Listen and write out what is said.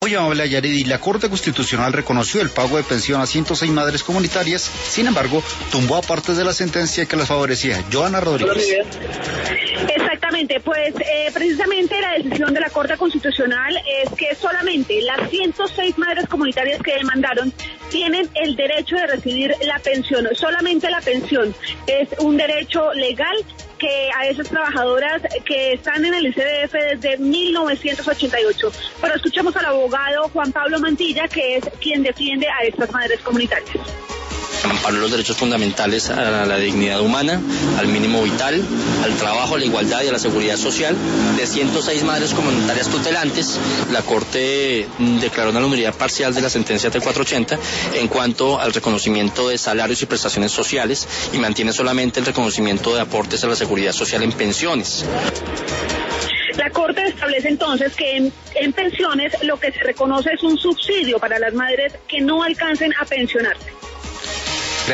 Muy amable, Yaredi. La Corte Constitucional reconoció el pago de pensión a 106 madres comunitarias, sin embargo, tumbó a partes de la sentencia que las favorecía. Joana Rodríguez. Exactamente, pues precisamente la decisión de la Corte Constitucional es que solamente las 106 madres comunitarias que demandaron tienen el derecho de recibir la pensión. Solamente la pensión es un derecho legal que a esas trabajadoras que están en el ICBF desde 1988. Pero escuchemos al abogado Juan Pablo Mantilla, que es quien defiende a estas madres comunitarias. Amparó los derechos fundamentales a la dignidad humana, al mínimo vital, al trabajo, a la igualdad y a la seguridad social. De 106 madres comunitarias tutelantes, la Corte declaró una nulidad parcial de la sentencia del 480 en cuanto al reconocimiento de salarios y prestaciones sociales y mantiene solamente el reconocimiento de aportes a la seguridad social en pensiones. La Corte establece entonces que en pensiones lo que se reconoce es un subsidio para las madres que no alcancen a pensionarse.